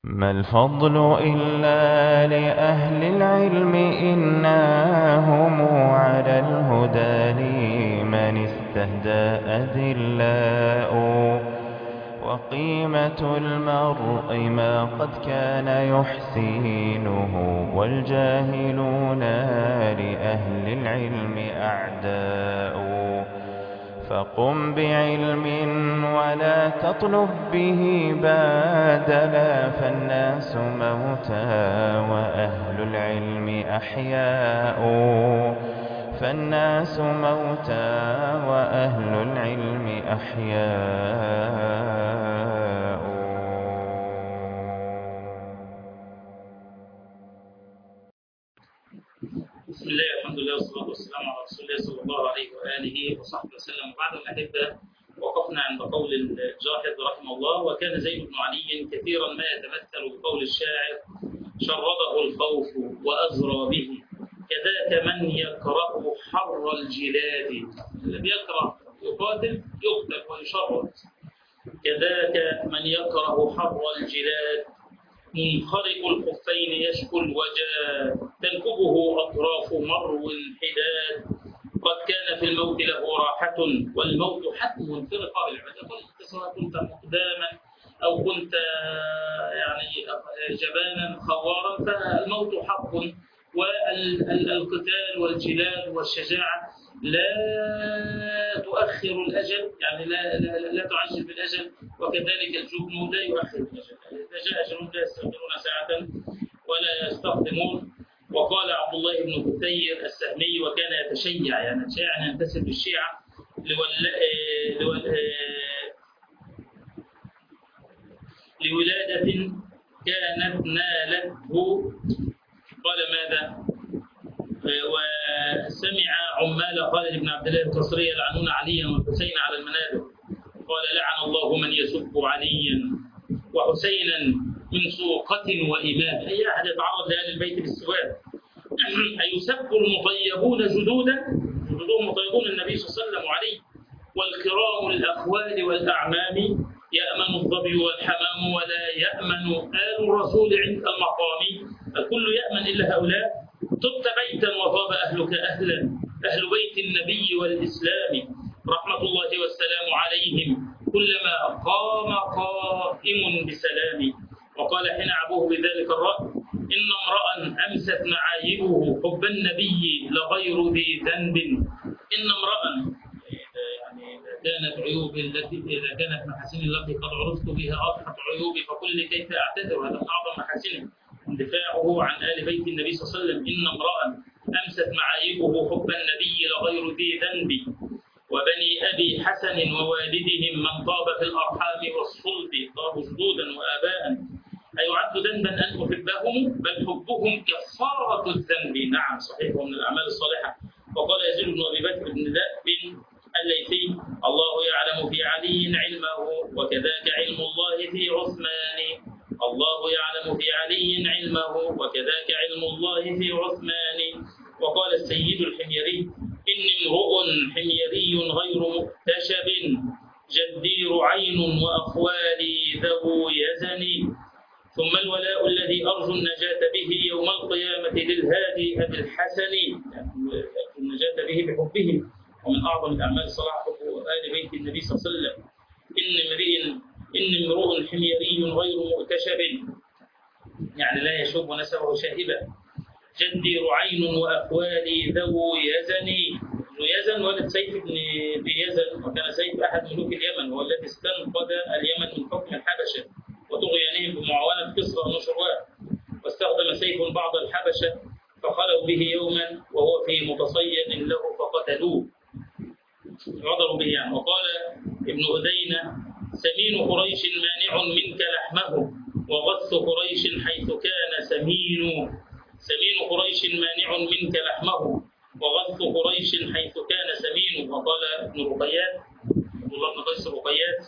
ما الفضل إلا لأهل العلم إنهم على الهدى لمن استهدى أذلاء وقيمة المرء ما قد كان يحسينه والجاهلون لأهل العلم أعداء فقم بعلم ولا تطلب به بادلا فالناس موتى وأهل العلم أحياء فالناس موتى وأهل العلم أحياء. بسم الله الحمد لله والصلاة والسلام على رسول الله صلى الله عليه وآله وصحبه وسلم. وبعد الأحبة وقفنا عند قول الجاحظ رحمه الله: وكان زيد بن علي كثيرا ما يتمثل بقول الشاعر: شرده الخوف وأزرى به، كذاك من يكره حر الجلاد. اللي بيكره يقاتل يقتل ويشرد. كذاك من يكره حر الجلاد، منخرق الخفين يشكو الوجا، تنكبه أطراف مرو حداد. قد كان في الموت له راحة والموت حتم في رقاب العباد. قلت سواء كنت مقداما أو كنت يعني جبانا خوارا فالموت حق، والقتال والجلاد والشجاعة لا تؤخر الأجل، يعني لا تعجل بالأجل، وكذلك الجبن لا يؤخر الأجل. إذا جاء أجلهم لا يستغفرون ساعة ولا يستقدمون. وقال عبد الله بن كثير السهمي: وكان يتشيع، يعني يتشيع أن ينتسب للشيعة لولادة كانت نالته. قال ماذا؟ وسمع عمال خالد بن عبد الله القصري يلعنون عليا والحسين على المنابر. قال: لعن الله من يسب عليا وحسينا من سوقة وإمام. أي أحد يتعرض لأهل البيت بالسواد. أيسب المطيبون جدودهم مطيبون النبي صلى الله عليه وسلم عليه، والكرام الأخوال والأعمام، يأمن الظبي والحمام ولا يأمن آل الرسول عند المقام. الكل يأمن إلا هؤلاء. طبت بيتا وطاب أهلك أهلا، أهل بيت النبي والإسلام، رحمة الله والسلام عليهم كلما قام قائم بسلام. وقال حين عبوه بذلك الرأي: إن امرأ أمست معايبه حب النبي لغير ذي ذنب. إن امرأ، يعني كانت عيوبي إذا كانت محاسني التي قد عرفت بها أضحت عيوبي فقل كيف أعتذر. هذا من أعظم محاسنه اندفاعه عن آل بيت النبي صلى الله عليه وسلم. إن امرأ أمست معايبه حب النبي لغير ذي ذنب، وبني أبي حسن ووالدهم من طاب في الأرحام والصلب، طابوا جدودا وآباء. أيعد ذنبا أن أحبهم؟ بل حبهم كفارة الذنب. نعم صحيح، ومن الأعمال الصالحة. وقال يزيد بن أبي بكر بن ذئب الليثي: الله يعلم في علي علمه وكذاك علم الله في عثمان. الله يعلم في علي علمه وكذاك علم الله في عثمان. وقال السيد الحميري: إني امرؤ حميري غير مكتشب، جدير عين وأخوالي ذو يزن. ثم الولاء الذي أرجو النجاة به يوم القيامة للهادي أبي الحسن، يعني النجاة به بحبه. ومن أعظم الأعمال الصالحة حب آل بيت النبي صلى الله عليه وسلم. إن امرؤ حميري غير مكتشب، يعني لا يشب نسبه شاهبا. جدير عين وأخوالي ذو يزن. ذو يزن ولد سيف بن يزن، وكان سيف أحد ملوك اليمن، هو الذي استنقذ اليمن من حكم الحبشة وطغيانهم بمعاونة كسرى ونشروان. واستخدم سيف بعض الحبشة فخلوا به يوما وهو في متصيد له فقتلوه، غدروا به يعني. وقال ابن أذينة: سمين قريش مانع منك لحمه، وغث قريش حيث كان سمين. سمين قريش مانع منك لحمه، وغث قريش حيث كان سمين. وقال ابن رقيات، عبد الله بن قيس رقيات: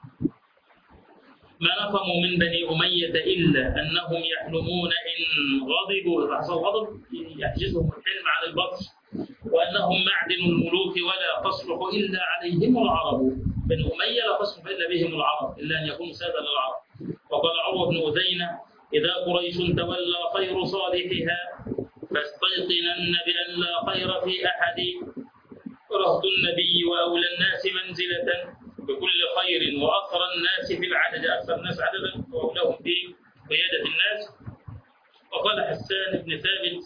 ما نقموا من بني أمية إلا أنهم يحلمون إن غضبوا. لحظة الغضب يحجزهم الحلم عن البطش، وأنهم معدن الملوك ولا تصلح إلا عليهم العرب. بني أمية لا تصلح إلا بهم العرب، إلا أن يكونوا سادة للعرب. وقال عروة بن أذينة: إذا قريش تولى خير صالحها فاستيقنن بأن لا خير في أحد، رهط النبي وأولى الناس منزلة بكل خير وأثر الناس في العدد، أكثر الناس عددا وأولاهم في قيادة الناس. وقال حسان بن ثابت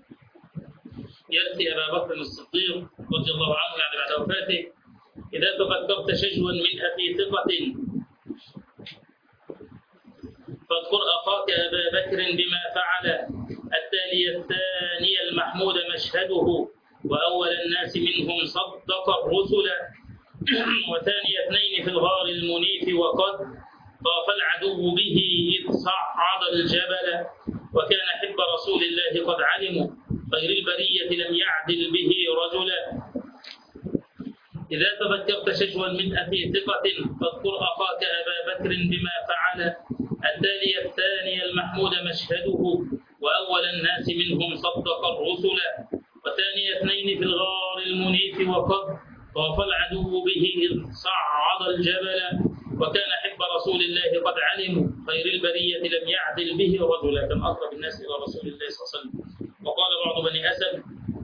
يأتي أبا بكر الصديق رضي الله عنه يعني بعد وفاته: إذا تفكرت شجوا من أخي ثقة فاذكر أخاك أبا بكر بما فعل، التالي الثاني المحمود مشهده، وأول الناس منهم صدق الرسل، وثاني اثنين في الغار المنيف وقد طاف العدو به إذ صعد الجبل، وكان حب رسول الله قد علموا، خير البرية لم يعدل به رجلا. إذا تذكرت شجوا من أخي ثقة فاذكر أخاك أبا بكر بما فعل، التالي الثاني المحمود مشهده، وأول الناس منهم صدق الرسل، وثاني اثنين في الغار المنيف وقد طاف العدو به إذ صعد الجبل، وكان حب رسول الله قد علموا، خير البرية لم يعدل به رجلا. كان أقرب الناس إلى رسول الله صلى الله عليه وسلم. وقال بعض بني أسد: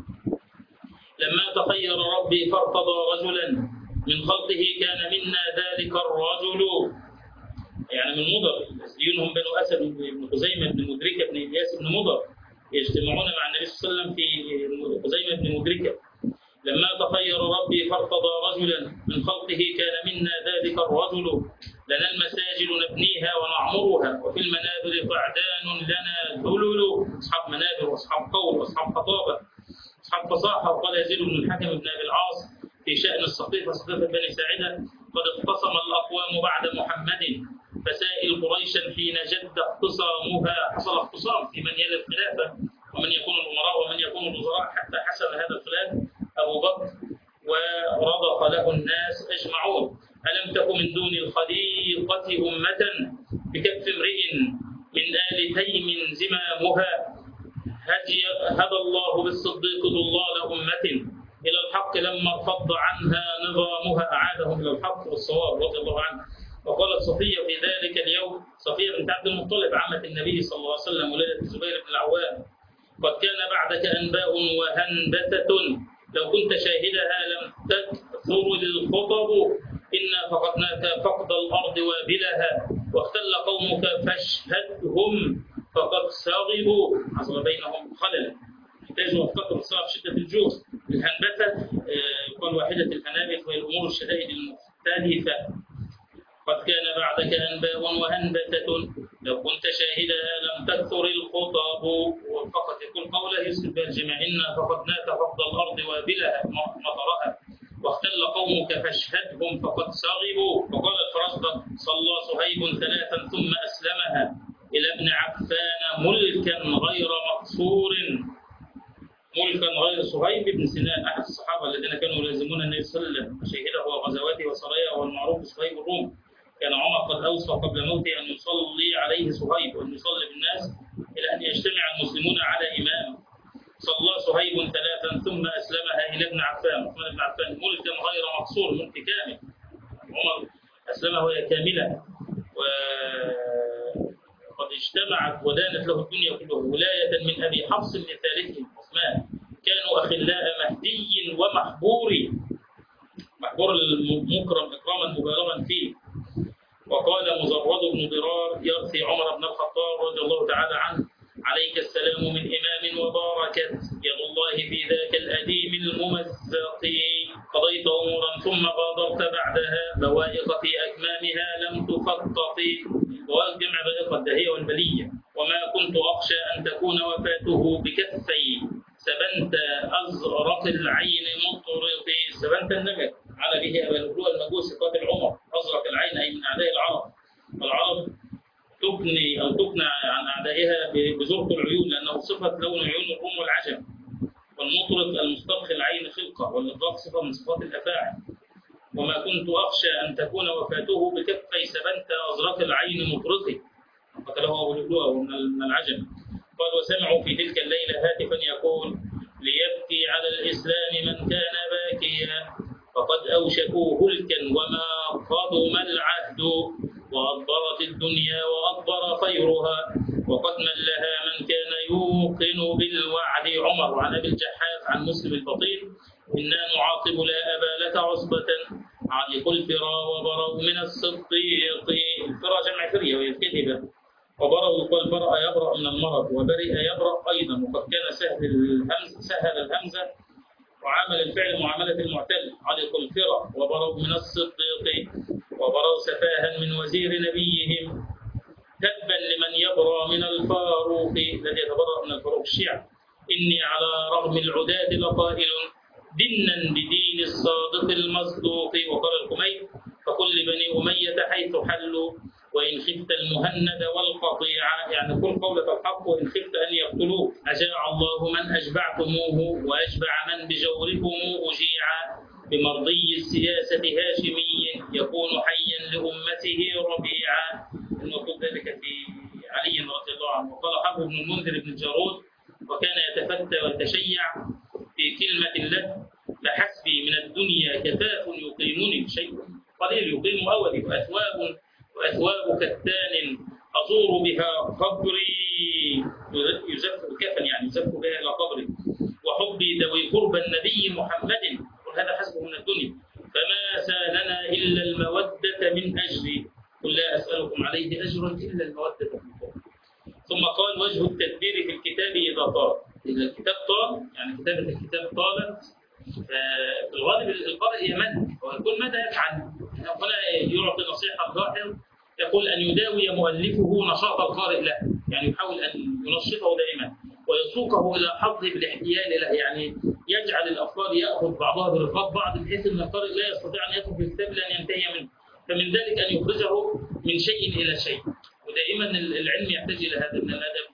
لما تخير ربي فارتضى رجلا من خلقه كان منا ذلك الرجل، يعني من مضر، يسديونهم بنو أسد بن خزيمة بن مدركة بن إلياس بن مضر يجتمعون مع النبي صلى الله عليه وسلم في خزيمة بن مدركة. لما تخير ربي فارتضى رجلا من خلقه كان منا ذلك الرجل، لنا المساجد نبنيها ونعمرها وفي المنابر قعدان لنا ذلل. أصحاب منابر وأصحاب قول وأصحاب خطابة أصحاب فصاحة. وقال يزيد بن الحكم بن أبي العاص في شأن السقيفة، سقيفة بني ساعدة: قد اختصم الأقوام بعد محمد فسائل قريشا حين جد اختصامها. حصل اختصام في من يلي الخلافة ومن يكون الأمراء ومن يكون الوزراء، حتى حسن هذا الخلاف أبو بكر ورضخ له الناس أجمعون. ألم تك من دون الخليقة أمة بكف امرئ من آل تيم زمامها، هدى الله بالصديق ضلال أمة إلى الحق لما ارتد عنها نظامها، أعادهم إلى الحق والصواب رضي الله عنه. وقالت صفية في ذلك اليوم، صفية بنت عبد المطلب عمة النبي صلى الله عليه وسلم ولدت الزبير بن العوام: قد كان بعدك أنباء وهنبتة لو كنت شاهدها لم تكثر للخطب، إنا فقدناك فقد الأرض وابلها، واختل قومك فاشهدهم فقد سغبوا. حصل بينهم خلل، احتاجوا وافتقروا بسبب شدة الجوع. الهنبتة يقال واحدة الهنابت وهي الأمور الشدائد المختلفة. قد كان بعدك أنباء وهنبتة لو كنت شاهدها لم تكثر الخطب، وفقط يكون قوله يسكت بها الجميع: إنا فقدناك فقد الأرض وابلها مطرها، واختل قومك فاشهدهم فقد سغبوا. وقال الفرزدق: صلى صهيب ثلاثا ثم أسلمها إلى ابن عفان ملكا غير مقصور. ملكا غير صهيب بن سنان أحد الصحابة الذين كانوا يلازمون النبي صلى الله عليه وسلم وشهده وغزواته وسراياه، والمعروف صهيب الروم. كان عمر قد أوصى قبل موته أن يصلي عليه صهيب وأن يصلي بالناس إلى أن يجتمع المسلمون على إمام. صلى صهيب ثلاثا ثم أسلمها إلى ابن عفان، عثمان بن عفان، ملكا غير مقصور، ملك كامل. عمر أسلمه وهي كاملة، وقد اجتمعت ودانت له الدنيا كلها، ولاية من أبي حفص من ثالثهم عثمان. كانوا أخلاء مهدي ومحبور، محبور المكرم إكراما مبالغا فيه. وقال مزرد بن ضرار يرثي عمر بن الخطاب رضي الله تعالى عنه: عليك السلام من إمام وباركت يد الله في ذاك الأديم الممزق، قضيت أمورا ثم غادرت بعدها بوائق في أكمامها لم تخطط. بوائق جمع بائقة، الدهية والبلية. وما كنت أخشى أن تكون وفاته بكفي سبنت أزرق العين مطرق. سبنت النمر على به أبا لؤلؤ المجوسي قاتل عمر، أزرق العين أي من أعداء العرب. والعرب تبني أو تقنع عن أعدائها بزرق العيون، لأنه صفة لون عيون الروم والعجم. والمطرق المسترخي العين خلقة، والإطلاق صفة من صفات الأفاعي. وما كنت أخشى أن تكون وفاته بكفي سبنت أزرق العين مطرقي، قتله أبو لؤلؤ من العجم. قال: وسمعوا في تلك الليلة هاتفا يقول: ليبكي على الإسلام من كان باكيا، فقد أوشكوا هلكا وما قدم العهد، وأدبرت الدنيا وأدبر خيرها وقتما لها من كان يوقن بالوعد. عمر. وعن أبي الجحاف عن مسلم البطين: إنا نعاقب لا أبا لك عصبة علق الفرا وبروا من الصديق. الفرا جمع فرية وهي الكذبة، وبروا والبرأ يبرأ من المرض، وبرئ يبرأ أيضا. وقد كان سهل الهمزة وعامل الفعل معاملة المعتل. علق الفرا وبروا من الصديق وبروا سفاها من وزير نبيهم. تبا لمن يبرأ من الفاروق الذي يتبرأ من الفاروق. الشيعة: إني على رغم العداد لقائل دنا بدين الصادق المصدوق. وقال الحميد: فكل بني أمية حيث حلوا وإن خفت المهند والقطيع، يعني كل قولة الحق وإن خفت أن يقتلوه. أجاع الله من أشبعتموه وأشبع من بجوركم أجيع. بمرضي السياسة هاشمي يكون حيا لأمته ربيعا. المكتوب ذلك في علي رضي الله عنه. وقال حرب بن المنذر بن الجارود: وكان يتفتى ويتشيع في كلمة له: لحسبي من الدنيا كفاف يقيمني، شيء قليل يقيم أولي، وأثواب كتان أزور بها قبري، يزف الكفن يعني يزف بها إلى قبري، وحبي ذوي قرب النبي محمد. قل هذا حسبه من الدنيا، فما سالنا إلا المودة من أجلي، قل لا أسألكم عليه أجرا إلا المودة في القرب. ثم قال: وجه التدبير في الكتاب إذا طال. إذا الكتاب طال يعني كتابة الكتاب طالت، في الغالب القارئ يمل ويقول ماذا يفعل؟ هنا يعطي نصيحة الظاهر، يقول أن يداوي مؤلفه نشاط القارئ له، يعني يحاول أن ينشطه دائما ويسوقه إلى حظه بالاحتيال له، يعني يجعل الأفكار يأخذ بعضها برفاق بعض بحيث أن القارئ لا يستطيع أن يترك الكتاب لأن ينتهي منه. فمن ذلك أن يخرجه من شيء إلى شيء، ودائما العلم يحتاج إلى هذا من الأدب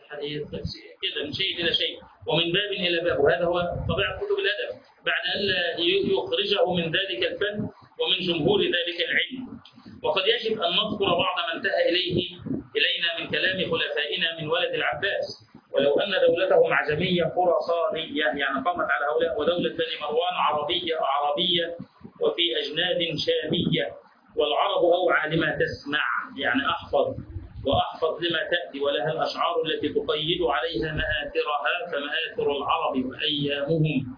كده، من شيء إلى شيء ومن باب إلى باب، وهذا هو طبيعة كتب الأدب، بعد أن لا يخرجه من ذلك الفن ومن جمهور ذلك العلم. وقد يجب أن نذكر بعض ما انتهى إلينا من كلام خلفائنا من ولد العباس. ولو أن دولتهم عجمية خراسانية، يعني قامت على هؤلاء، ودولة بني مروان عربية وفي أجناد شامية، والعرب أوعى لما تسمع، يعني أحفظ لما تأتي، ولها الأشعار التي تقيد عليها مآثرها، فمآثر العرب وأيامهم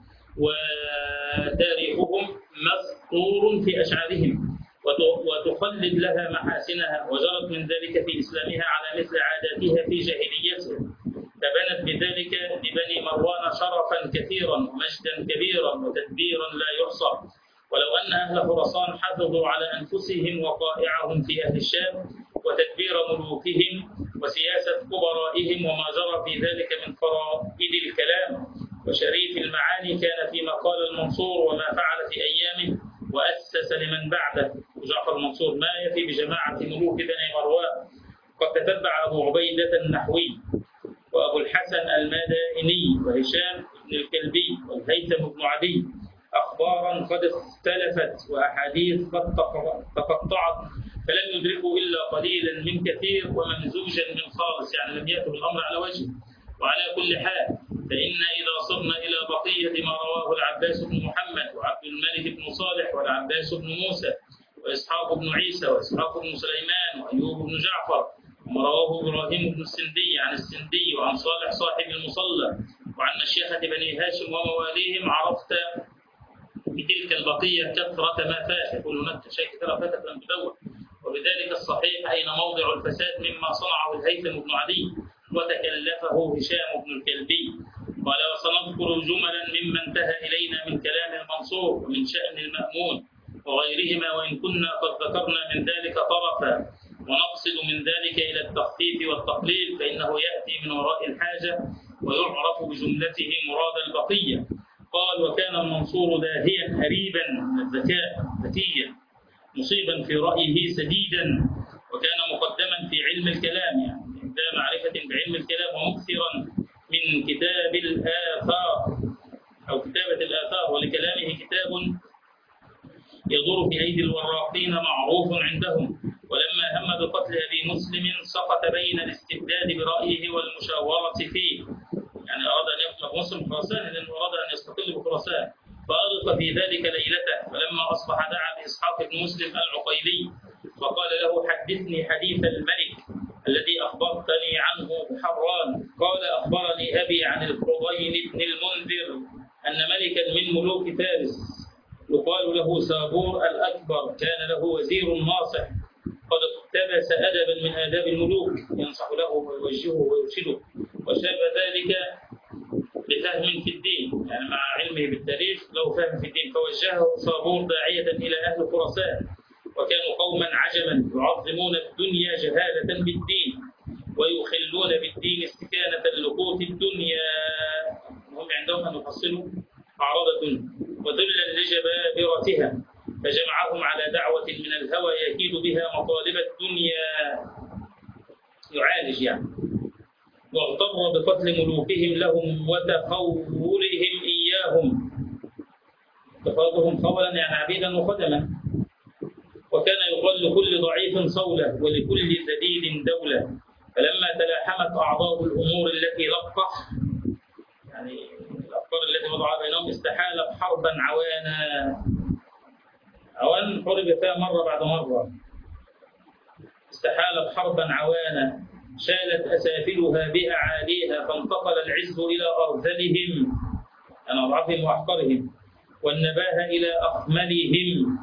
وتاريخهم مسطور في أشعارهم، وتخلد لها محاسنها، وجرت من ذلك في إسلامها على مثل عاداتها في جاهليتها، فبنت بذلك لبني مروان شرفا كثيرا ومجدا كبيرا وتدبيرا لا يحصى. ولو أن أهل خراسان حافظوا على أنفسهم وقائعهم في أهل الشام وتدبير ملوكهم وسياسة كبرائهم وما جرى في ذلك من فرائد الكلام وشريف المعاني، كان فيما قال المنصور وما فعل في أيامه وأسس لمن بعده جعفر المنصور ما يفي بجماعة ملوك بني مروان. قد تتبع أبو عبيدة النحوي وأبو الحسن المدائني وهشام بن الكلبي والهيثم بن عدي أخبارا قد اختلفت وأحاديث قد تقطعت، فلم يدركوا إلا قليلا من كثير وممزوجا من خالص، يعني لم يأتوا الأمر على وجهه. وعلى كل حال فإن إذا صرنا إلى بقية ما رواه العباس بن محمد وعبد الملك بن صالح والعباس بن موسى وإسحاق بن عيسى وإسحاق بن سليمان وأيوب بن جعفر، وما رواه إبراهيم بن السندي عن السندي وعن صالح صاحب المصلى وعن مشيخة بني هاشم ومواليهم، عرفت بتلك البقية كثرة ما فات. يقول هناك شيء كثيرة فاتت لم تدون. وبذلك الصحيح أين موضع الفساد مما صنعه الهيثم بن عدي وتكلفه هشام بن الكلبي. قال: وسنذكر جملا مما انتهى إلينا من كلام المنصور ومن شأن المأمون وغيرهما، وإن كنا قد ذكرنا من ذلك طرفا، ونقصد من ذلك إلى التخفيف والتقليل، فإنه يأتي من وراء الحاجة ويعرف بجملته مراد البقية. قال: وكان المنصور داهيا هريبا من الذكاء ذكيا مصيبا في رأيه سديدا، وكان مقدما في علم الكلام، يعني ذا معرفة بعلم الكلام، ومكثرا من كتاب الآثار أو كتابة الآثار، ولكلامه كتاب يدور في أيدي الوراقين معروف عندهم. ولما هم بقتل أبي مسلم سقط بين الاستبداد برأيه والمشاورة فيه، يعني أراد أن يقتل مسلم خراسان لأنه أراد أن يستقل بخراسان، فأغلق في ذلك ليلته. فلما أصبح دعا بإسحاق بن مسلم العقيلي فقال له حدثني حديث الملك الذي أخبرتني عنه بحران. قال أخبرني أبي عن الفضيل بن المنذر أن ملكا من ملوك فارس يقال له سابور الأكبر كان له وزير ناصح قد اقتبس أدبا من آداب الملوك ينصح له ويوجهه ويرشده، وشاب ذلك بفهم في الدين، يعني مع علمه بالتاريخ له فهم في الدين، فوجهه صابور داعية إلى أهل خراسان، وكانوا قوما عجما يعظمون الدنيا جهالة بالدين ويخلون بالدين استكانة لقوت الدنيا، هم عندهم أن يحصلوا أعراض الدنيا وذلا لجبابرتها، فجمعهم على دعوة من الهوى يكيد بها مطالب الدنيا، يعالج يعني، واغتر بقتل ملوكهم لهم وتخولهم إياهم، اتخاذهم خولا يعني عبيدا وخدما، وكان يقال لكل ضعيف صولة ولكل ذليل دولة، فلما تلاحمت أعضاء الأمور التي لقح يعني الأفكار التي وضعها بينهم استحالت حربا عوانا، عوان حرب فيها مرة بعد مرة، استحالت حربا عوانا شالت أسافلها بأعاليها، فانتقل العز إلى أرذلهم يعني أضعافهم وأحقرهم، والنباهة إلى أخملهم،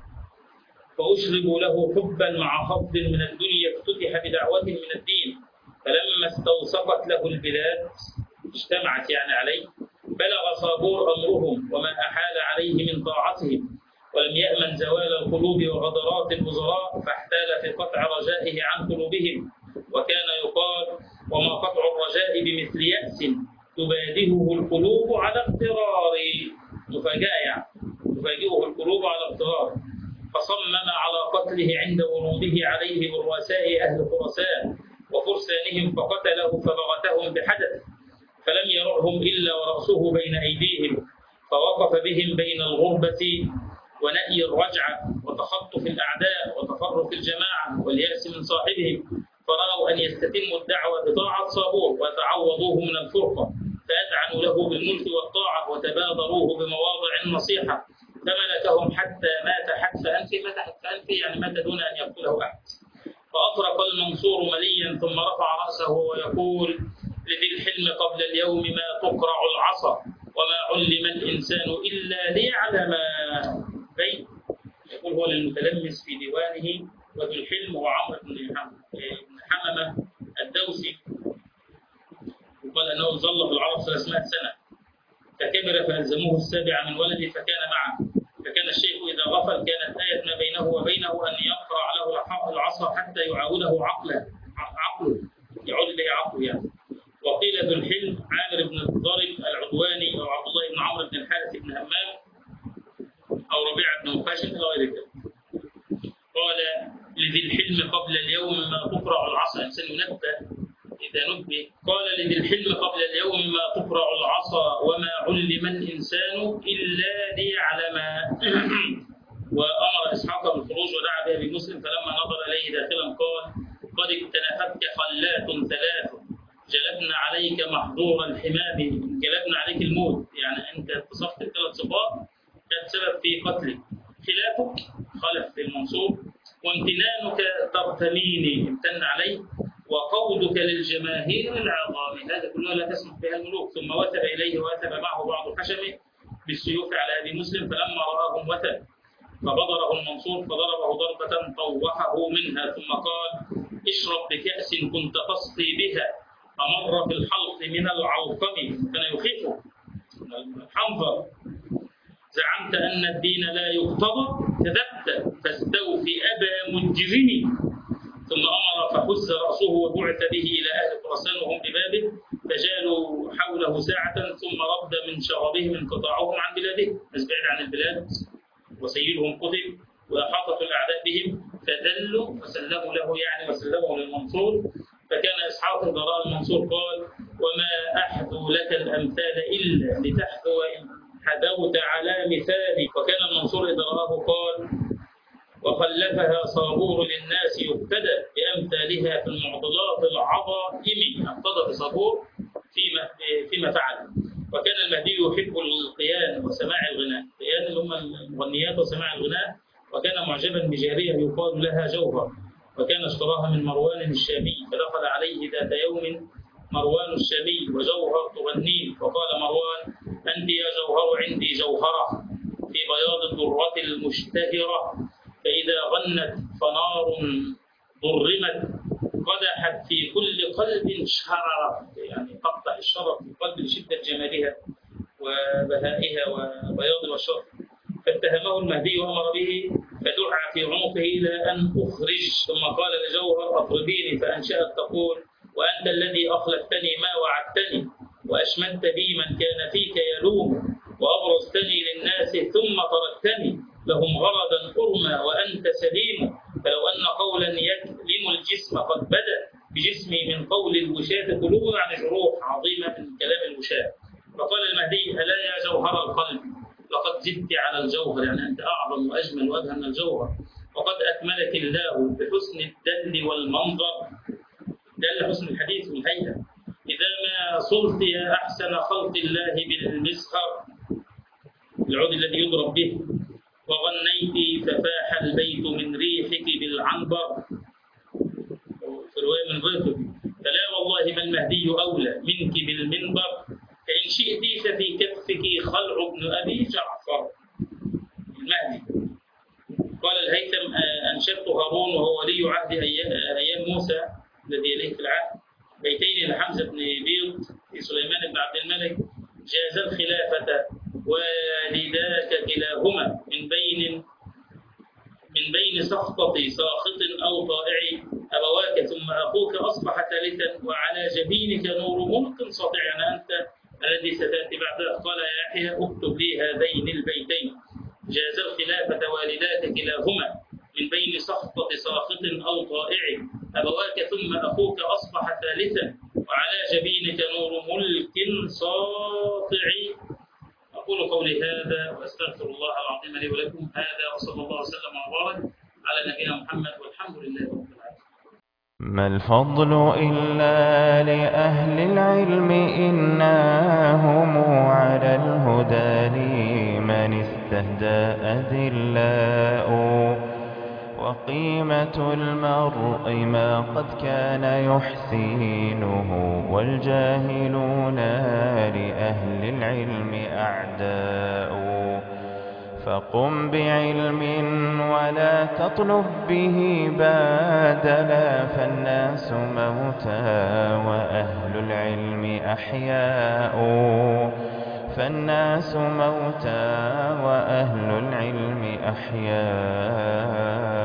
فأشربوا له حبا مع خفض من الدنيا، افتتح بدعوة من الدين، فلما استوثقت له البلاد اجتمعت يعني عليه، بلغ صابور أمرهم وما أحال عليه من طاعتهم، ولم يأمن زوال القلوب وغدرات الوزراء، فاحتال في قطع رجائه عن قلوبهم، وكان يقال وما قطع الرجاء بمثل يأس تبادهه القلوب على اغترار، مفاجأة يعني تفاجئه القلوب على اغترار، فصمم على قتله عند وروده عليه برؤساء أهل خراسان وفرسانهم، فقتله فبغتهم بحدث، فلم يرعهم إلا ورأسه بين أيديهم، فوقف بهم بين الغربة ونأي الرجعة وتخطف الأعداء وتفرق الجماعة واليأس من صاحبهم، فرأوا أن يستتموا الدعوة بطاعة صابور وتعوضوه من الفرقة، فأذعنوا له بالملك والطاعة وتبادروه بمواضع النصيحة، فملكهم حتى مات حتف أنفه، مات حتف أنفه يعني مات دون أن يقتله أحد، فأطرق المنصور مليا ثم رفع رأسه ويقول لذي الحلم قبل اليوم ما تقرع العصا وما علم الإنسان إلا ليعلم بين، يقول هو للمتلمس في ديوانه، وذو الحلم هو عمرو بن حممة الدوسي، وقال أنه ظل في العرب 300 سنة، فكبر فألزموه السابع من ولده فكان معه، فكان الشيخ إذا غفل كانت آية ما بينه وبينه أن يقرع له العصا حتى يعاوده عقله يعود إليه عقله يعني. وقيل ذو الحلم عامر بن الضرب العدواني أو عبد الله بن عمرو بن الحارث بن همام أو ربيعة بن مخاشم إلى غير ذلك. قال لذي الحلم قبل اليوم ما تقرع العصا، الإنسان ينبه إذا نبه، قال لذي الحلم قبل اليوم ما تقرع العصا وما علم الإنسان إلا ليعلم. وأمر إسحاق بالخروج ودعا بها بمسلم، فلما نظر إليه داخلا قال قد اكتنفتك خلات ثلاث جلبنا عليك محظور الحمام، جلبنا عليك الموت، يعني أنت اتصفت بثلاث صفات كانت سبب في قتلك، خلافك خلف المنصور، وامتنانك ترتميني امتن عليه، وقودك للجماهير العظام، هذا كلها لا تسمح بها الملوك. ثم وثب إليه ووثب معه بعض حشمه بالسيوف على أبي مسلم، فلما رآهم وثب فبضره المنصور فضربه ضربة طوحه منها، ثم قال اشرب بكأس كنت تسقي بها، أمر في الحلق من العلقم، كان يخيفه الحنظر، زعمت أن الدين لا يقتضى كذبت فاستوفي أبا مجرمي، ثم أمر فحز رأسه وبعث به إلى أهل خراسان وهم ببابه، فجالوا حوله ساعة ثم رد من شغبهم انقطاعهم عن بلاده، بعيد عن البلاد وسيدهم قتل وأحاطت الأعداء بهم، فذلوا فسلموا له يعني وسلموا للمنصور. فكان إسحاق إذا رأى المنصور قال وما أحذو لك الأمثال إلا لتحذو إن حذوت على مثالي، وكان المنصور إذا رآه قال وخلفها صابور للناس يقتدى بأمثالها في المعضلات العظائم، اقتضى بصابور فيما فعل. وكان المهدي يحب القيان وسماع الغناء، القيان اللي هم المغنيات وسماع الغناء، وكان معجبا بجارية يقال لها جوهر، وكان اشتراها من مروان الشامي، فدخل عليه ذات يوم مروان الشامي وجوهر تغنيه، فقال مروان: أنت يا جوهر عندي جوهرة في بياض الدرة المشتهرة، فإذا غنت فنار ضرمت قدحت في كل قلب شررت، يعني تقطع الشرف في القلب لشدة جمالها وبهائها وبياض الشرف. فاتهمه المهدي وأمر به، فدعا في عنقه إلى أن أخرج، ثم قال لجوهر: أطربيني. فأنشأت تقول: وأنت الذي أخلفتني ما وعدتني، وأشمت بي من كان فيك يلوم، وأبرزتني للناس ثم تركتني لهم غرضا أرمى وأنت سليم، فلو أن قولا يكلم الجسم قد بدا بجسمي من قول الوشاة قلوب، يعني جروح عظيمة من كلام الوشاة. فقال المهدي: ألا يا جوهر القلب، لقد زدت على الجوهر، يعني أنت أعظم وأجمل وأبهى من الجوهر، وقد أكملك الله بحسن الدل والمنظر، دل حسن الحديث والهيئة، إذا ما صرت يا أحسن خلق الله بالمزهر، العود الذي يضرب به، وغنيت ففاح البيت من ريحك بالعنبر، في رواية من ريحك، فلا والله ما المهدي أولى منك بالمنبر، فإن شئت ففي كفك خلع ابن أبي جعفر المهدي. قال الهيثم: أنشدت هارون وهو ولي عهد أيام موسى الذي يليه في العهد بيتين لحمزة بن بيض في سليمان بن عبد الملك: جاز الخلافة والداك كلاهما من بين سخطة ساخط أو طائع، أبواك ثم أخوك أصبح ثالثا، وعلى جبينك نور ملك ساطع، يعني أنت الذي ستأتي بعده. قال يا يحيى: اكتب لي هذين البيتين: جاز الخلافة والداك كلاهما من بين سخطة ساخط أو طائع، أبواك ثم أخوك أصبح ثالثا، وعلى جبينك نور ملك ساطع. أقول قولي هذا وأستغفر الله العظيم لي ولكم. هذا وصلى الله وسلم وبارك على نبينا محمد، والحمد لله رب العالمين. ما الفضل إلا لأهل العلم، إنهم على الهدى لمن استهدى أذلاء، وقيمة المرء ما قد كان يحسينه، والجاهلون لأهل العلم أعداء. فقم بعلم ولا تطلب به بادلا، فالناس موتى وأهل العلم أحياء، فالناس موتى وأهل العلم أحياء.